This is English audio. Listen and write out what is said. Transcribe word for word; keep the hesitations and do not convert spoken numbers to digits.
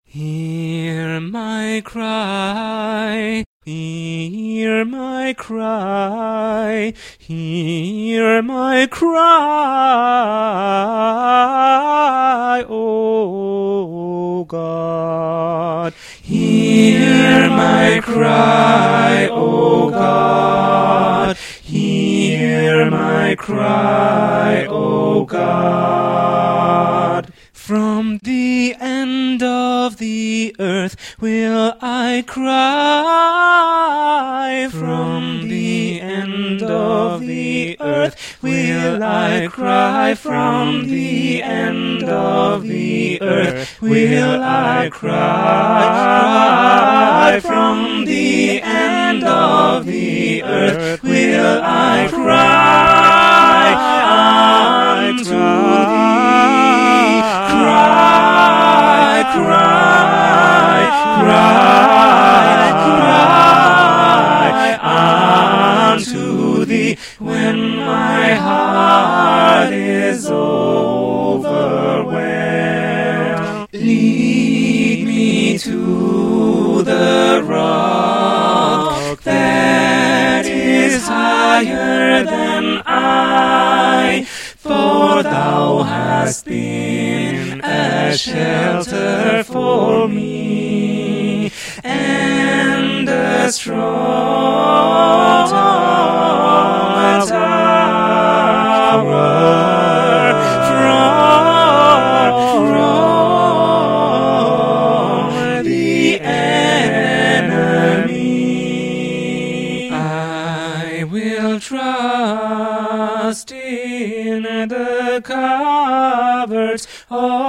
Hear my cry, hear my cry, hear my cry, O God. Hear my cry, O God. Hear my cry, O God. From the end of the earth will I cry. From the end of the earth will I cry. From the end of the earth will I cry. From the end of the earth will I cry unto thee. Cry, cry, cry, cry unto thee when my heart is overwhelmed. Lead me to the rock that is higher than I, for thou hast been a shelter for me, and a strong tower from the enemy. I will trust in the coverts of